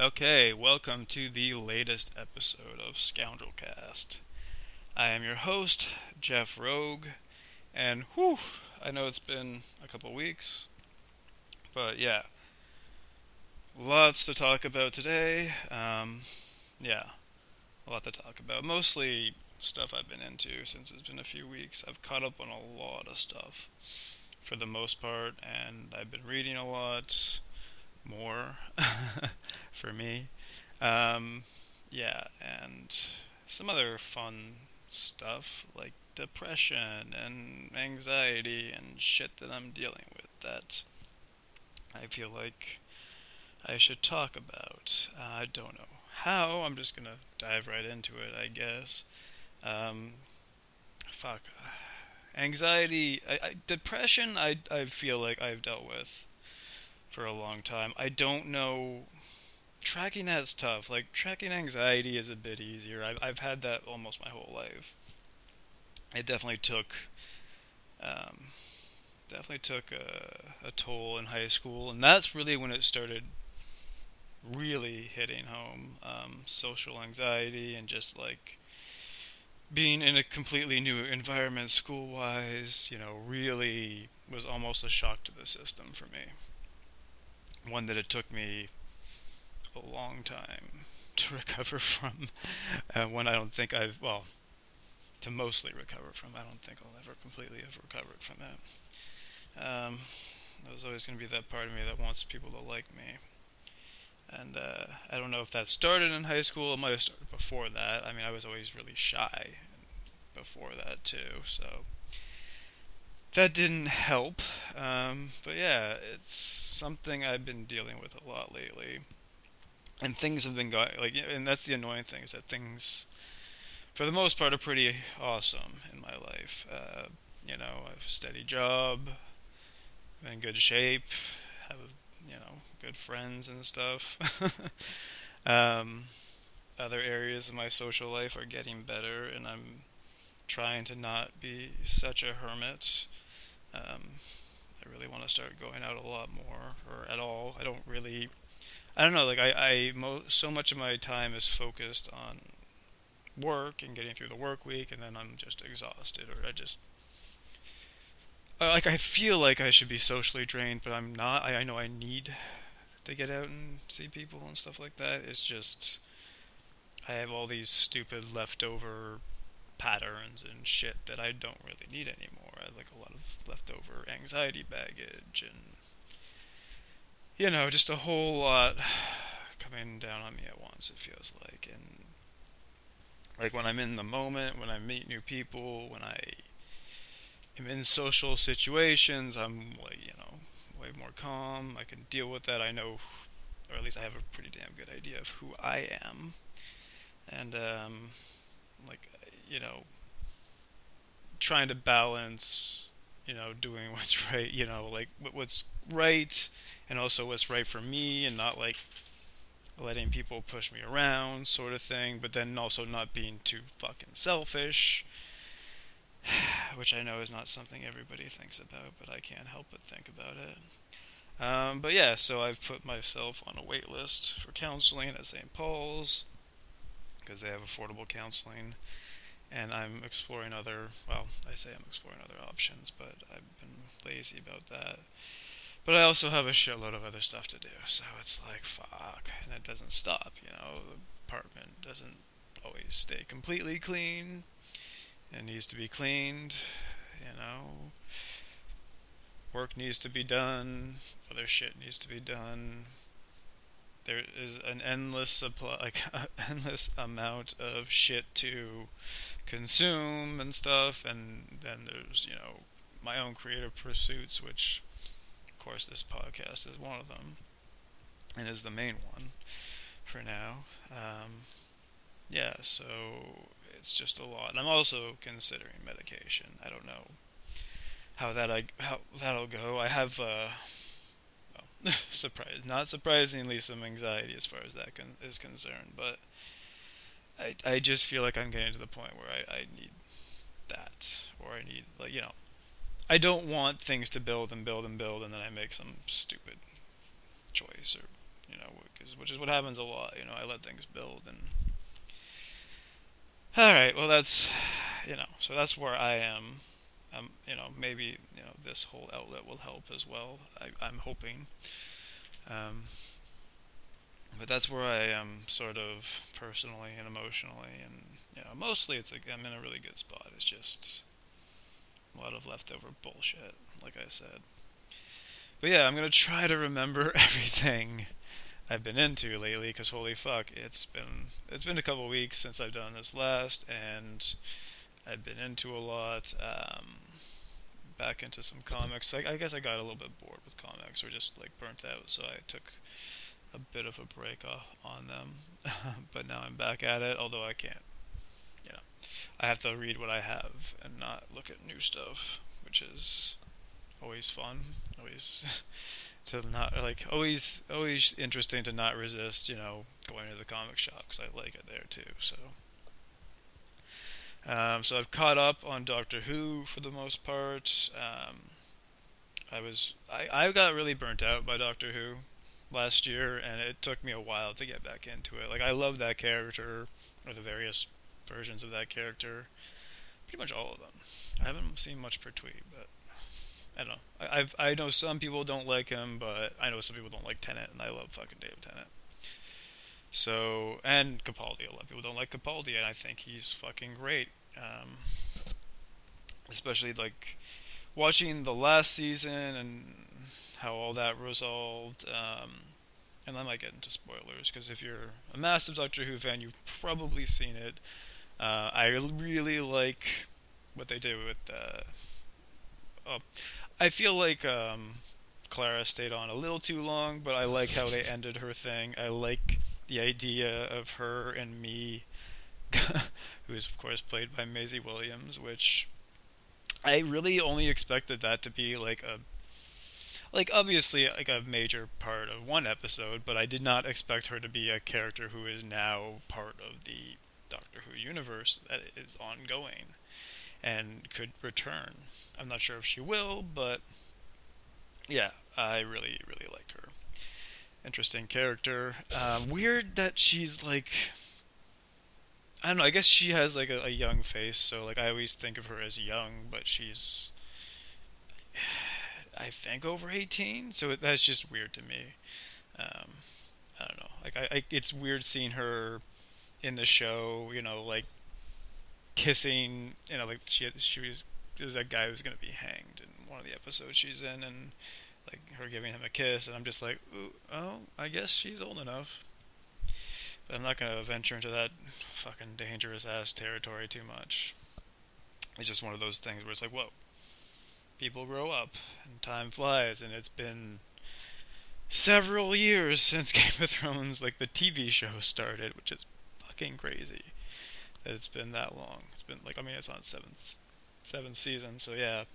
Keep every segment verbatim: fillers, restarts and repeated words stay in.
Okay, welcome to the latest episode of Scoundrelcast. I am your host, Jeff Rogue, and whew, I know it's been a couple weeks, but yeah, lots to talk about today. Um, yeah, a lot to talk about. Mostly stuff I've been into since it's been a few weeks. I've caught up on a lot of stuff for the most part, and I've been reading a lot more for me. Um, yeah, and some other fun stuff like depression and anxiety and shit that I'm dealing with that I feel like I should talk about. Uh, I don't know how. I'm just gonna dive right into it, I guess. Um, fuck. Anxiety, I, I, depression. I I feel like I've dealt with for a long time. I don't know. Tracking that's tough. Like tracking anxiety is a bit easier. I've I've had that almost my whole life. It definitely took um, definitely took a, a toll in high school, and that's really when it started really hitting home. Um, social anxiety and just like being in a completely new environment school wise, you know, really was almost a shock to the system for me. One that it took me a long time to recover from. Uh, one I don't think I've, well, to mostly recover from. I don't think I'll ever completely have recovered from that. Um, there's always going to be that part of me that wants people to like me. And uh, I don't know if that started in high school. It might have started before that. I mean, I was always really shy before that, too. So that didn't help. Um, but yeah, it's something I've been dealing with a lot lately. And things have been going, like, and that's the annoying thing, is that things, for the most part, are pretty awesome in my life. Uh, you know, I have a steady job, I'm in good shape, have, you know, good friends and stuff. um, Other areas of my social life are getting better, and I'm trying to not be such a hermit. Um, I really want to start going out a lot more, or at all. I don't really I don't know, like I, I mo- so much of my time is focused on work and getting through the work week, and then I'm just exhausted, or I just uh, like I feel like I should be socially drained, but I'm not. I, I know I need to get out and see people and stuff like that. It's just I have all these stupid leftover patterns and shit that I don't really need anymore. I have like a lot of leftover anxiety baggage and you know, just a whole lot coming down on me at once, it feels like. And, like, when I'm in the moment, when I meet new people, when I am in social situations, I'm, like, you know, way more calm. I can deal with that. I know, or at least I have a pretty damn good idea of who I am. And, um, like, you know, trying to balance, you know, doing what's right, you know, like, what's right and also what's right for me, and not like letting people push me around sort of thing, but then also not being too fucking selfish, which I know is not something everybody thinks about, but I can't help but think about it. Um, but yeah, so I've put myself on a wait list for counseling at Saint Paul's because they have affordable counseling, and I'm exploring other, well, I say I'm exploring other options, but I've been lazy about that. But I also have a shitload of other stuff to do, so it's like, fuck, and it doesn't stop, you know, the apartment doesn't always stay completely clean, it needs to be cleaned, you know, work needs to be done, other shit needs to be done, there is an endless supply, like, an endless amount of shit to consume and stuff, and then there's, you know, my own creative pursuits, which of course, this podcast is one of them, and is the main one for now. Um, yeah, so it's just a lot. And I'm also considering medication. I don't know how that I how that'll go. I have, uh, well, surprise, not surprisingly, some anxiety as far as that con- is concerned. But I I just feel like I'm getting to the point where I, I need that, or I need, like, you know, I don't want things to build and build and build, and then I make some stupid choice, or, you know, is, which is what happens a lot. You know, I let things build and. All right, well that's, you know, so that's where I am. Um, you know, maybe you know this whole outlet will help as well. I, I'm hoping. Um, but that's where I am, sort of personally and emotionally, and you know, mostly it's like I'm in a really good spot. It's just a lot of leftover bullshit, like I said. But yeah, I'm gonna try to remember everything I've been into lately, because holy fuck, it's been it's been a couple weeks since I've done this last, and I've been into a lot. Um, back into some comics. I, I guess I got a little bit bored with comics, or just like burnt out, so I took a bit of a break off on them. But now I'm back at it, although I can't. You know, I have to read what I have and not look at new stuff, which is always fun. Always to not like always always interesting to not resist. You know, going to the comic shop because I like it there too. So. Um, so I've caught up on Doctor Who for the most part. Um, I was I, I got really burnt out by Doctor Who last year, and it took me a while to get back into it. Like I love that character, or the various versions of that character, pretty much all of them. I haven't seen much Pertwee, but I don't know. I, I've I know some people don't like him, but I know some people don't like Tennant, and I love fucking David Tennant. So, and Capaldi, a lot of people don't like Capaldi, and I think he's fucking great. Um, especially, like, watching the last season and how all that resolved. Um, and I might get into spoilers, because if you're a massive Doctor Who fan, you've probably seen it. Uh, I really like what they did with, uh, oh, I feel like, um, Clara stayed on a little too long, but I like how they ended her thing. I like the idea of her and me, who is of course played by Maisie Williams, which I really only expected that to be like a, like obviously like a major part of one episode, but I did not expect her to be a character who is now part of the Doctor Who universe that is ongoing and could return. I'm not sure if she will, but yeah, I really, really like her. Interesting character. Um, weird that she's like, I don't know, I guess she has like a, a young face, so like I always think of her as young, but she's, I think, over eighteen, so it, that's just weird to me. Um, I don't know, like I, I, it's weird seeing her in the show, you know, like kissing, you know, like she had, she was, there's that guy who's gonna be hanged in one of the episodes she's in, and like her giving him a kiss, and I'm just like, ooh, oh, I guess she's old enough. But I'm not gonna venture into that fucking dangerous ass territory too much. It's just one of those things where it's like, whoa, people grow up and time flies, and it's been several years since Game of Thrones, like the T V show, started, which is fucking crazy that it's been that long. It's been like, I mean, it's on seventh seventh season, so yeah.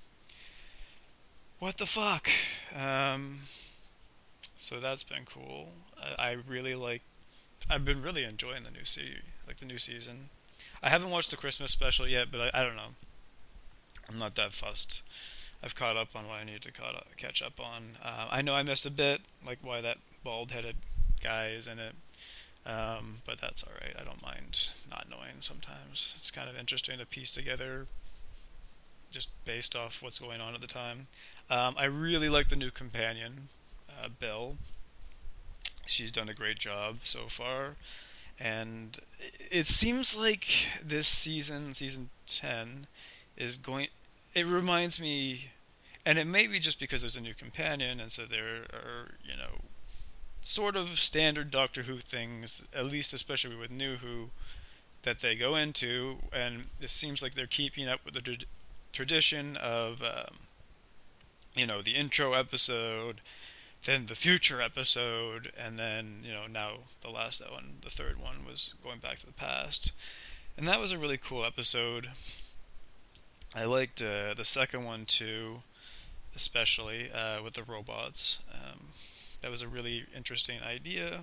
What the fuck? Um, so that's been cool. I, I really like. I've been really enjoying the new se- like the new season. I haven't watched the Christmas special yet, but I, I don't know. I'm not that fussed. I've caught up on what I need to caught up, catch up on. Uh, I know I missed a bit, like why that bald-headed guy is in it. Um, but that's alright. I don't mind not knowing sometimes. It's kind of interesting to piece together just based off what's going on at the time. Um, I really like the new companion, uh, Bill. She's done a great job so far. And it seems like this season, season ten, is going... It reminds me... And it may be just because there's a new companion, and so there are, you know, sort of standard Doctor Who things, at least especially with New Who, that they go into, and it seems like they're keeping up with the tra- tradition of, um, you know, the intro episode, then the future episode, and then, you know, now the last one, the third one, was going back to the past. And that was a really cool episode. I liked uh, the second one too, especially uh, with the robots. Um, that was a really interesting idea.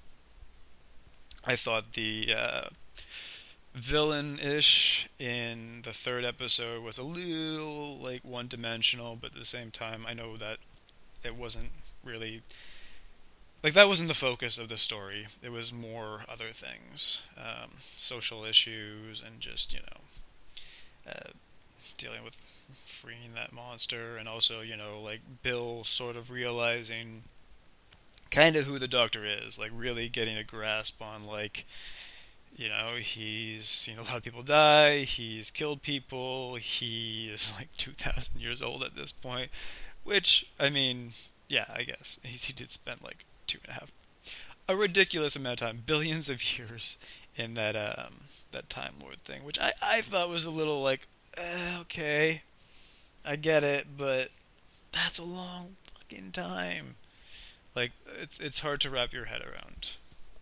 I thought the uh, villain-ish in the third episode was a little like one-dimensional, but at the same time I know that it wasn't really like that wasn't the focus of the story. It was more other things, um, social issues, and just you know, uh, dealing with freeing that monster, and also you know like Bill sort of realizing kind of who the Doctor is, like really getting a grasp on like you know he's seen a lot of people die, he's killed people, he is like two thousand years old at this point, which I mean, yeah, I guess he, he did spend like two and a half a ridiculous amount of time, billions of years in that um that Time Lord thing, which I I thought was a little like eh, okay, I get it, but that's a long fucking time. Like it's it's hard to wrap your head around.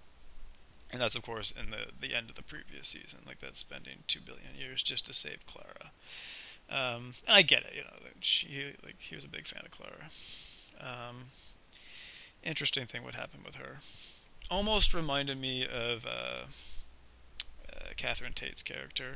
And that's of course in the the end of the previous season, like that's spending two billion years just to save Clara. Um, and I get it, you know, like she like he was a big fan of Clara. Um, interesting thing what happened with her. Almost reminded me of uh, uh, Catherine Tate's character.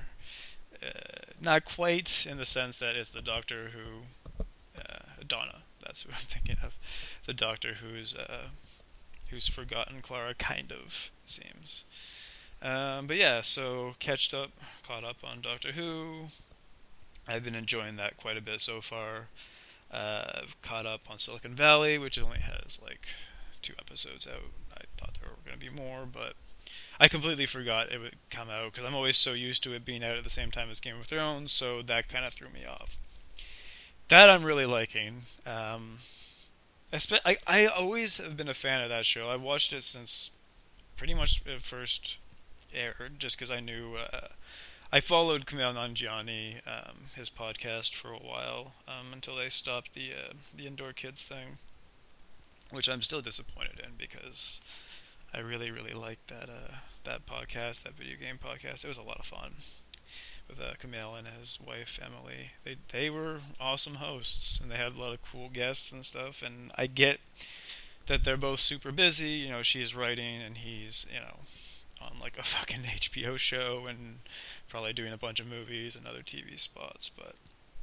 Uh, not quite in the sense that it's the Doctor who uh, Donna. That's who I'm thinking of. The Doctor who's uh, who's forgotten Clara, kind of seems. Um, but yeah, so catched up, caught up on Doctor Who. I've been enjoying that quite a bit so far. Uh, I've caught up on Silicon Valley, which only has like two episodes out. I thought there were going to be more, but I completely forgot it would come out because I'm always so used to it being out at the same time as Game of Thrones, so that kind of threw me off. That I'm really liking. Um, I, spe- I I always have been a fan of that show. I've watched it since pretty much it first aired, just because I knew. Uh, I followed Kumail Nanjiani, um, his podcast, for a while um, until they stopped the uh, the Indoor Kids thing, which I'm still disappointed in because I really really liked that uh, that podcast, that video game podcast. It was a lot of fun with uh, Kumail and his wife Emily. They they were awesome hosts, and they had a lot of cool guests and stuff. And I get that they're both super busy. You know, she's writing and he's you know on like a fucking H B O show and probably doing a bunch of movies and other T V spots, but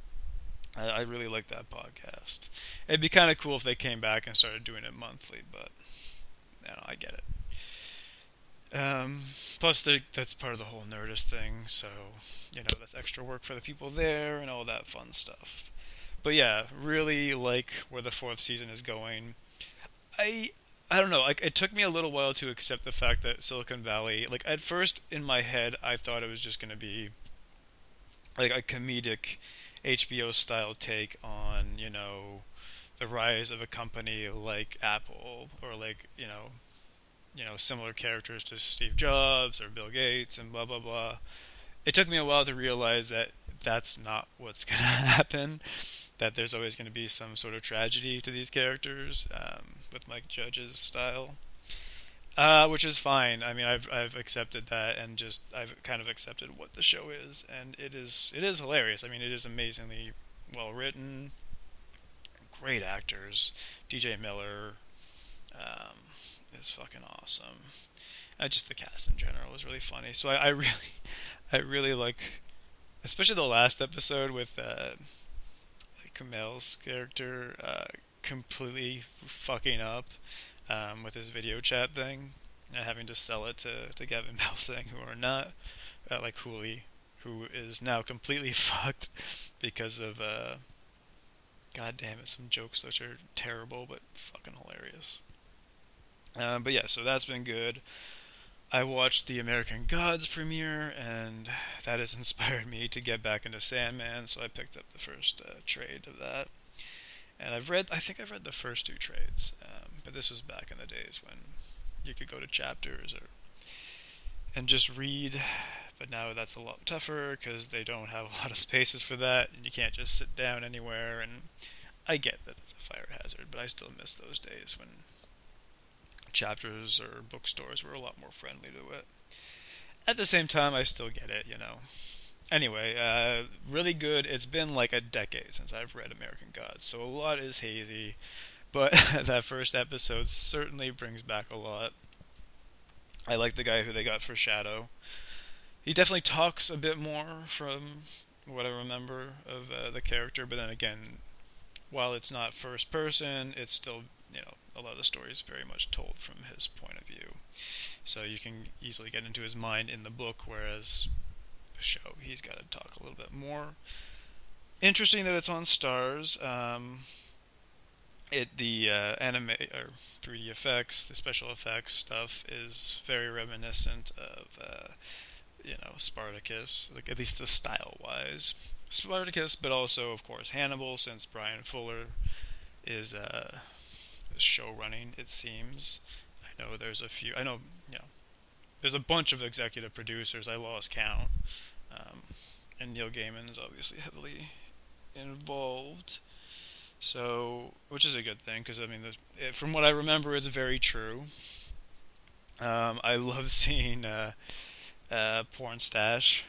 I, I really like that podcast. It'd be kind of cool if they came back and started doing it monthly, but you know, I get it. Um, plus, they, that's part of the whole Nerdist thing, so you know that's extra work for the people there and all that fun stuff. But yeah, really like where the fourth season is going. I I don't know, like it took me a little while to accept the fact that Silicon Valley, like at first in my head I thought it was just going to be like a comedic H B O style take on, you know, the rise of a company like Apple or like, you know, you know, similar characters to Steve Jobs or Bill Gates and blah blah blah. It took me a while to realize that that's not what's going to happen. That there's always going to be some sort of tragedy to these characters, um, with Mike Judge's style, uh, which is fine. I mean, I've I've accepted that, and just I've kind of accepted what the show is, and it is it is hilarious. I mean, it is amazingly well written, great actors. D J Miller um, is fucking awesome. Uh, just the cast in general was really funny. So I, I really, I really like, especially the last episode with. Uh, Kumail's character uh, completely fucking up um, with his video chat thing and having to sell it to, to Gavin Balsang, who are not uh, like Hooli, who is now completely fucked because of uh, god damn it, some jokes which are terrible but fucking hilarious. Um, but yeah, so that's been good. I watched the American Gods premiere, and that has inspired me to get back into Sandman, so I picked up the first uh, trade of that. And I've read, I think I've read the first two trades, um, but this was back in the days when you could go to chapters or and just read, but now that's a lot tougher because they don't have a lot of spaces for that, and you can't just sit down anywhere, and I get that it's a fire hazard, but I still miss those days when chapters or bookstores were a lot more friendly to it. At the same time, I still get it, you know. Anyway, uh, really good. It's been like a decade since I've read American Gods, so a lot is hazy, but that first episode certainly brings back a lot. I like the guy who they got for Shadow. He definitely talks a bit more from what I remember of uh, the character, but then again, while it's not first person, it's still, you know, a lot of the story is very much told from his point of view. So you can easily get into his mind in the book, whereas the show, he's got to talk a little bit more. Interesting that it's on Starz. Um, it the uh, anime or three D effects, the special effects stuff is very reminiscent of uh, you know Spartacus, like at least the style wise. Spartacus, but also of course Hannibal, since Brian Fuller is uh, show running. It seems. I know there's a few. I know you know. There's a bunch of executive producers. I lost count, um, and Neil Gaiman is obviously heavily involved. So, which is a good thing, because I mean, it, from what I remember, it's very true. Um, I love seeing uh, uh, Porn Stash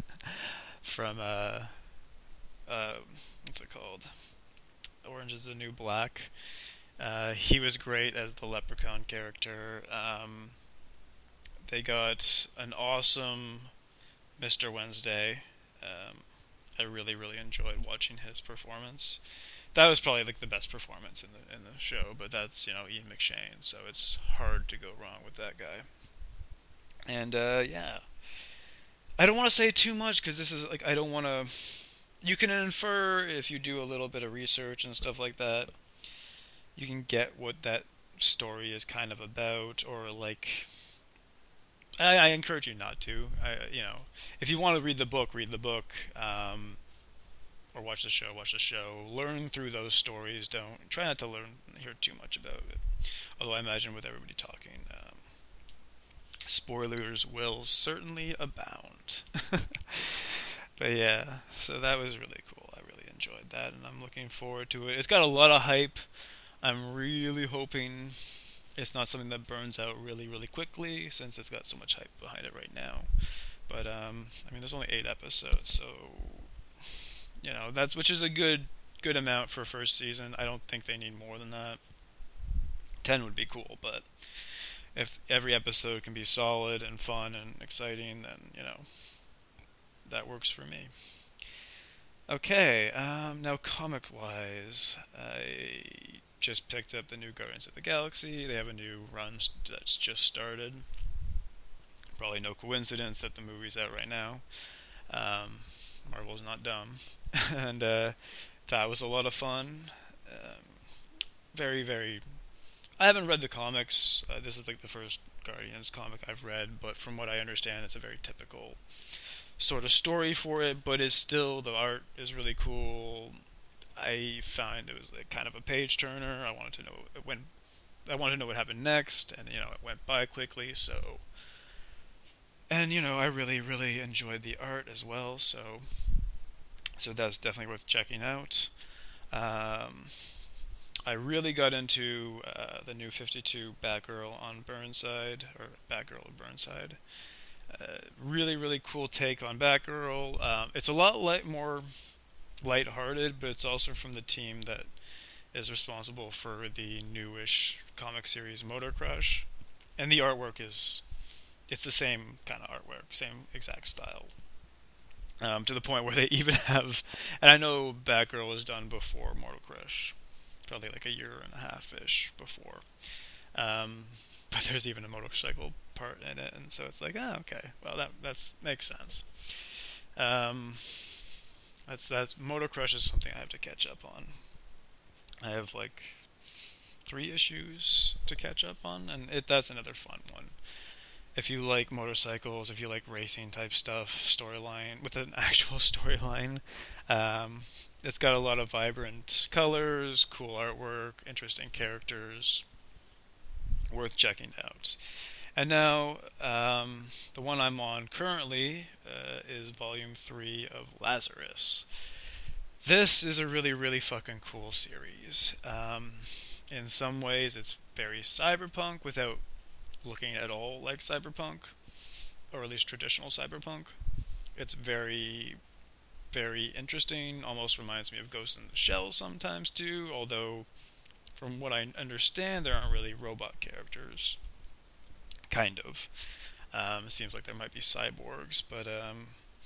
from uh, uh, what's it called? Orange is the New Black. Uh, he was great as the Leprechaun character. Um, they got an awesome Mister Wednesday. Um, I really, really enjoyed watching his performance. That was probably like the best performance in the in the show, but that's, you know, Ian McShane, so it's hard to go wrong with that guy. And uh, yeah, I don't want to say too much because this is like I don't want to. You can infer if you do a little bit of research and stuff like that. You can get what that story is kind of about, or like. I, I encourage you not to. I, you know, if you want to read the book, read the book. Um, or watch the show, watch the show. Learn through those stories. Don't try not to learn hear too much about it. Although I imagine with everybody talking, um, spoilers will certainly abound. But yeah, so that was really cool. I really enjoyed that, and I'm looking forward to it. It's got a lot of hype. I'm really hoping it's not something that burns out really, really quickly, since it's got so much hype behind it right now. But um, I mean, there's only eight episodes, so. You know, that's which is a good good amount for first season. I don't think they need more than that. Ten would be cool, but if every episode can be solid and fun and exciting, then, you know, that works for me. Okay, um, now comic-wise, I just picked up the new Guardians of the Galaxy. They have a new run that's just started. Probably no coincidence that the movie's out right now. Um... Marvel's not dumb. And uh, that was a lot of fun. Um, very, very... I haven't read the comics. Uh, this is like the first Guardians comic I've read, but from what I understand, it's a very typical sort of story for it, but it's still, the art is really cool. I found it was like kind of a page-turner. I wanted to know it went, I wanted to know what happened next, and, you know, it went by quickly, so... And, you know, I really, really enjoyed the art as well, so so that's definitely worth checking out. Um, I really got into uh, the new fifty-two Batgirl on Burnside, or Batgirl on Burnside. Uh, really, really cool take on Batgirl. Um, it's a lot light, more lighthearted, but it's also from the team that is responsible for the newish comic series Motor Crush. And the artwork is... It's the same kind of artwork, same exact style. Um, to the point where they even have... And I know Batgirl was done before Mortal Crush. Probably like a year and a half-ish before. Um, but there's even a motorcycle part in it, and so it's like, oh, okay. Well, that that's makes sense. Um, that's, that's... Motor Crush is something I have to catch up on. I have like three issues to catch up on, and it that's another fun one. If you like motorcycles, if you like racing type stuff, storyline, with an actual storyline, um, it's got a lot of vibrant colors, cool artwork, interesting characters, worth checking out. And now, um, the one I'm on currently uh, is Volume three of Lazarus. This is a really, really fucking cool series. Um, in some ways, it's very cyberpunk without looking at all like cyberpunk, or at least traditional cyberpunk. It's very, very interesting. Almost reminds me of Ghost in the Shell sometimes too, although from what I understand there aren't really robot characters. Kind of. Um, it seems like there might be cyborgs, but um,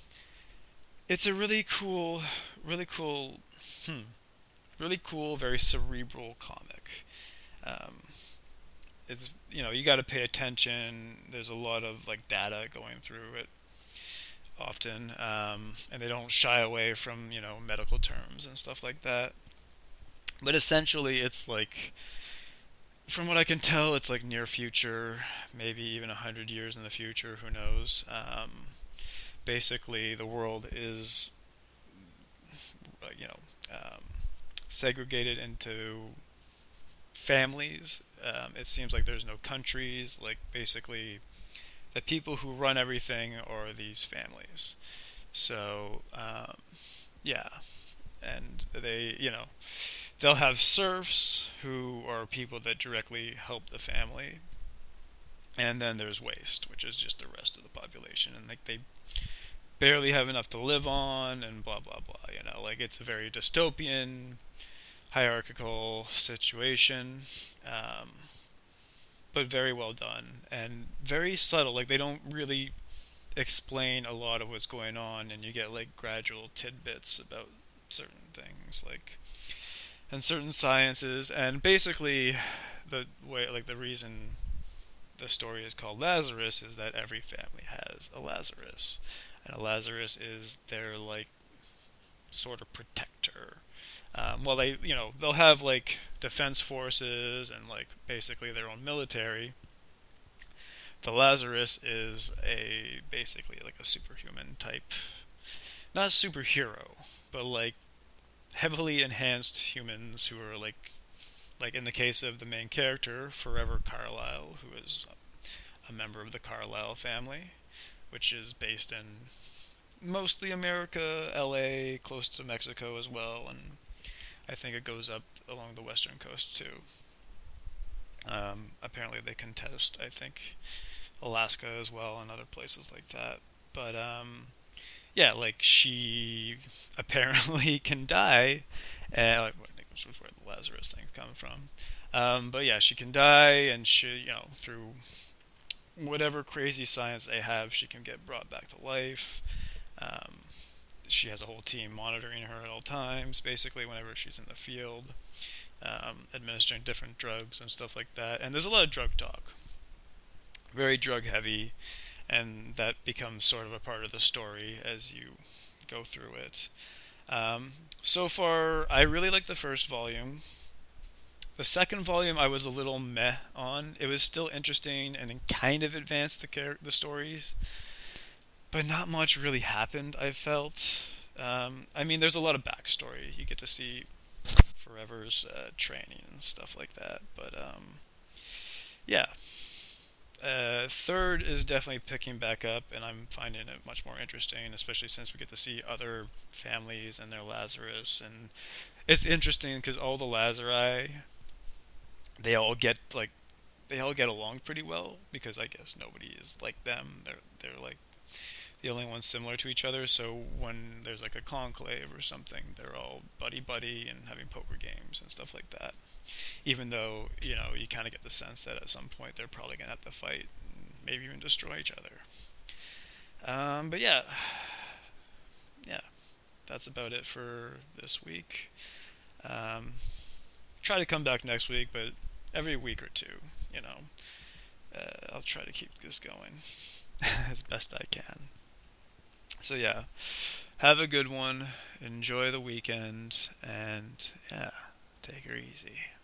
it's a really cool, really cool, hmm, really cool, very cerebral comic. Um, it's you know you got to pay attention. There's a lot of like data going through it often, um, and they don't shy away from you know medical terms and stuff like that. But essentially, it's like, from what I can tell, it's like near future, maybe even a hundred years in the future. Who knows? Um, basically, the world is, uh, you know, um, segregated into families. Um, it seems like there's no countries. Like basically, the people who run everything are these families. So um, yeah, and they, you know, they'll have serfs who are people that directly help the family, and then there's waste, which is just the rest of the population, and like they barely have enough to live on, and blah blah blah. You know, like it's a very dystopian, hierarchical situation, um, but very well done and very subtle. Like they don't really explain a lot of what's going on, and you get like gradual tidbits about certain things, like and certain sciences, and basically the way, like the reason the story is called Lazarus is that every family has a Lazarus, and a Lazarus is their like sort of protector. Um, well, they you know they'll have like defense forces and like basically their own military. The Lazarus is a basically like a superhuman type, not superhero, but like heavily enhanced humans who are like like in the case of the main character, Forever Carlyle, who is a member of the Carlyle family, which is based in mostly America, L A, close to Mexico as well, and I think it goes up along the western coast too. Um, apparently they contest, I think, Alaska as well and other places like that. But um, yeah, like she apparently can die. Uh, like, which was where the Lazarus thing come from. Um, but yeah, she can die, and she, you know, through whatever crazy science they have, she can get brought back to life. Um, she has a whole team monitoring her at all times, basically whenever she's in the field, um, administering different drugs and stuff like that. And there's a lot of drug talk, very drug heavy, and that becomes sort of a part of the story as you go through it. Um, so far, I really like the first volume. The second volume I was a little meh on. It was still interesting and kind of advanced the char- the stories, but not much really happened, I felt. Um, I mean, there's a lot of backstory. You get to see Forever's uh, training and stuff like that, but um, yeah. Uh, third is definitely picking back up, and I'm finding it much more interesting, especially since we get to see other families and their Lazarus. And it's interesting because all the Lazari, they all get like, they all get along pretty well because I guess nobody is like them. They're they're like the only ones similar to each other. So when there's like a conclave or something, they're all buddy buddy and having poker games and stuff like that. Even though, you know, you kind of get the sense that at some point they're probably going to have to fight and maybe even destroy each other. Um, but yeah, yeah, that's about it for this week. Um, try to come back next week, but every week or two, you know, uh, I'll try to keep this going as best I can. So yeah, have a good one, enjoy the weekend, and yeah, take her easy.